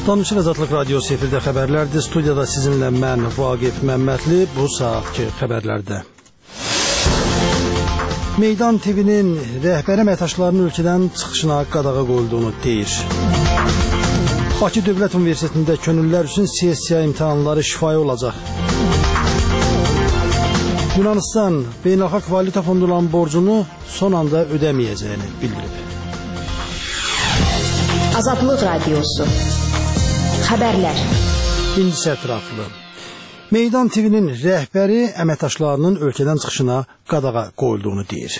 Danışıq Azadlıq Radiosu efirdə xəbərlərdir. Studiyada sizinlə mən Vaqif Məmmədli. Bu saatki xəbərlərdə. Meydan TV-nin rəhbəri əməkdaşlarının ölkədən çıxışına qadağa qoyulduğunu deyir. Bakı Dövlət Universitetində könüllülər üçün sessiya imtahanları şifahi olacaq. Yunanistan Beynəlxalq Valyuta Fondu olan borcunu son anda ödəməyəcəyini bildirib. Azadlıq Radiosu Xəbərlər. İncisi ətraflı. Meydan TV-nin rəhbəri əməkdaşlarının ölkədən çıxışına qadağa qoyulduğunu deyir.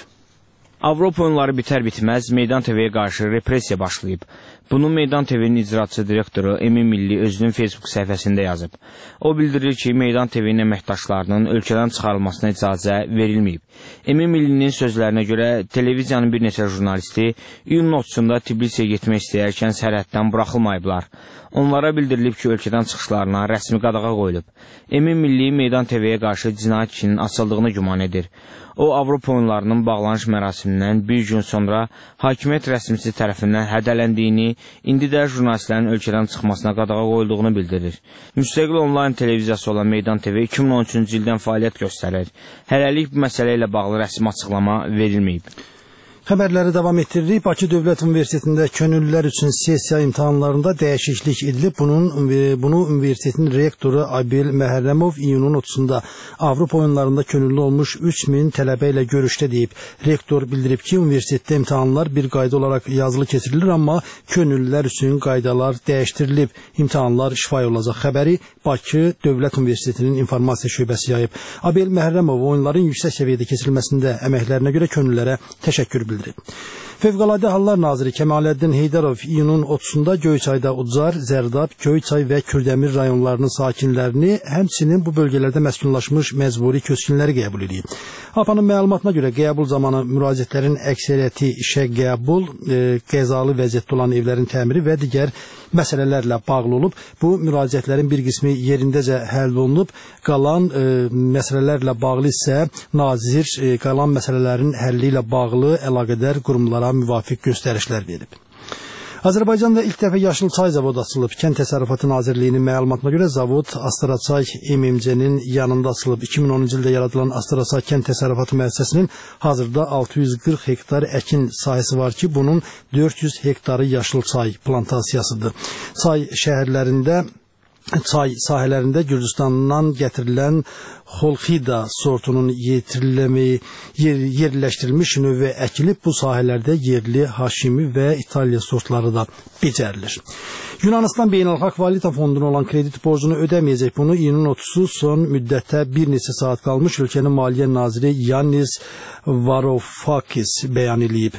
Avropa oyunları bitər-bitməz Meydan TV-yə qarşı repressiya başlayıb. Bunu Meydan TV-nin icraçı direktoru Emin Milli özünün Facebook səhifəsində yazıb. O bildirir ki, Meydan TV-nin əməkdaşlarının ölkədən çıxarılmasına icazə verilməyib. Emin Millinin sözlərinə görə televiziyanın bir neçə jurnalisti iyunun 30-da Tbilisiyə getmək istəyərkən sərhəddən buraxılmayıblar. Onlara bildirilib ki, ölkədən çıxışlarına rəsmi qadağa qoyulub. Emin Milli Meydan TV-yə qarşı cinayət işinin açıldığını güman edir. O, Avropa oyunlarının bağlanış mərasimindən bir gün sonra hakimiyyət rəsmisi tərəfindən hədələndiyini, indi də jurnalistlərin ölkədən çıxmasına qadağa qoyulduğunu bildirir. Müstəqil onlayn televiziyası olan Meydan TV 2013-cü ildən fəaliyyət göstərir. Hələlik bu məsələ ilə bağlı rəsmi açıqlama verilməyib. Xəbərləri davam etdiririk. Bakı Dövlət Universitetində könüllülər üçün sessiya imtahanlarında dəyişiklik edilib. Bunu universitetin rektoru Abil Məhərrəmov iyunun 30-da Avropa oyunlarında könüllü olmuş 3000 tələbə ilə görüşdə deyib. Rektor bildirib ki, universitetdə imtahanlar bir qayda olaraq yazılı keçirilir, amma könüllülər üçün qaydalar dəyişdirilib. İmtahanlar şifahi olacaq. Xəbəri Bakı Dövlət Universitetinin informasiya şöbəsi yayıb. Abil Məhərrəmov oyunların yüksək səviyyədə keçirilməsində əməklərinə görə könüllülərə təşəkkür bildirib. Fövqəladə Hallar Naziri Kəmaləddin Heydərov iyunun 30-da Göyçayda Ucar, Zərdab, Göyçay və Kürdəmir rayonlarının sakinlərini, həmçinin bu bölgələrdə məskunlaşmış məcburi köçkünləri qəbul edib. APA'nın məlumatına görə qəbul zamanı müraciətlərin əksəriyyəti işə qəbul, qəzalı vəziyyətdə olan evlərin təmiri və digər məsələlərlə bağlı olub. Bu müraciətlərin bir qismi yerindəcə həll olunub, qalan məsələlərlə bağlı isə nazir qalan məsələlərin həlli ilə bağlı əlaqədar qurumlara müvafiq göstərişlər verib. Azərbaycanda ilk dəfə yaşıl çay zavodu açılıb. Kənd Təsərrüfatı Nazirliyinin məlumatına görə zavod Astaraçay MMC-nin yanında açılıb. 2010-cu ildə yaradılan Astaraçay Kənd Təsərrüfatı müəssisəsinin hazırda 640 hektar əkin sahəsi var ki, bunun 400 hektarı yaşıl çay plantasiyasıdır. Çay sahələrində Gürcüstandan gətirilən Xolxida sortunun yerləşdirilmiş növü əkilib. Bu sahələrdə yerli, Haşimi və İtaliya sortları da becərilir. Yunanistan Beynəlxalq Valyuta Fonduna olan kredit borcunu ödəməyəcək. Bunu iyunun 30-u son müddətdə bir neçə saat qalmış ölkənin Maliyyə Naziri Yannis Varoufakis bəyan edib.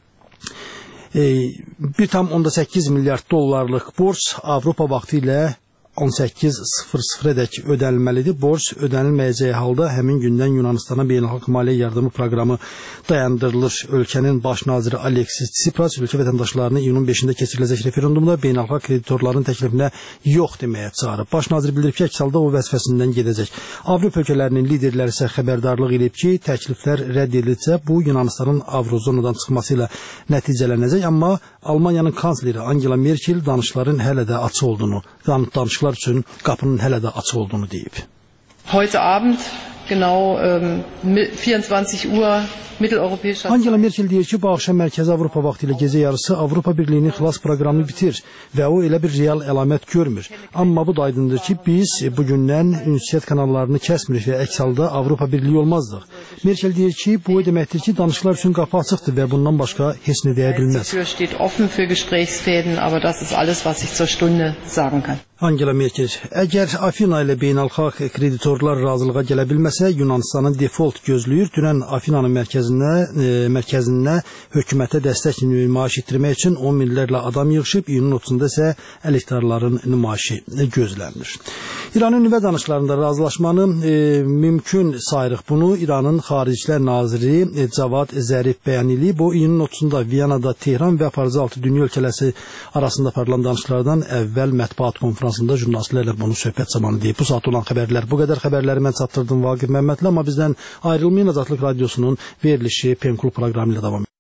1,8 milyard dollarlıq borc Avropa vaxtı ilə 18:00-dək ödənilməlidir. Borc ödənilməyəcəyi halda həmin gündən Yunanistana beynəlxalq maliyyə yardımı proqramı dayandırılır. Ölkənin baş naziri Aleksis Tsipras ölkə vətəndaşlarını iyunun 5-də keçiriləcək referendumda beynəlxalq kreditorların təklifinə yox deməyə çağırıb. Baş nazir bildirib ki, əks halda o vəzifəsindən gedəcək. Avropa ölkələrinin liderləri isə xəbərdarlıq edib ki, təkliflər rədd edilsə, bu Yunanistanın Avrozonadan çıxması ilə nəticələnəcək, amma Almaniyanın kansleri Angela Merkel danışıqların hələ də açıq olduğunu, danışıqlar üçün qapının hələ də açıq olduğunu deyib. Heute Abend genau 24 Uhr Mitteleuropäischer. Angela Merkel deyir ki, bu axşam Mərkəzi Avropa vaxtı ilə gecə yarısı Avropa Birliyinin xilas proqramını bitir və o elə bir real əlamət görmür. Amma bu da aydındır ki, biz bugündən ünsiyyət kanallarını kəsmirik və əks halda Avropa Birliyi olmazdıq. Merkel deyir ki, bu o deməkdir ki, danışıqlar üçün qapı açıqdır və bundan başqa heç nə deyə bilməz. Angela Merkel, əgər Afina ilə beynəlxalq kreditorlar razılığa gələ bilməsə, Yunanistanın default gözləyir. Dünən Afinanın mərkəzinə hökumətə dəstək nümayiş etdirmək üçün 10 minlərlə adam yığışıb, iyunun 30-da isə əleyhdarların nümayişi gözlənilir. İranın nüvə danışıqlarında razılaşmanı mümkün sayırıq. Bunu İranın Xaricilər Naziri Cavad Zərif bəyan edib. Bu, iyunun 30-da Viyanada, Tehran və aparıcı 6 dünya ölkələri arasında aparılan danışıqlardan əvvəl mətbuat konferansında jurnalistlərlə bunu söhbət zamanı deyib. Bu saat olan xəbərlər bu qədər. Xəbərləri mən çatdırdım Vaqif Məmmədli, amma bizdən ayrılmayın. Azadlıq Radiosunun verilişi Penkul proqramı ilə davam edir.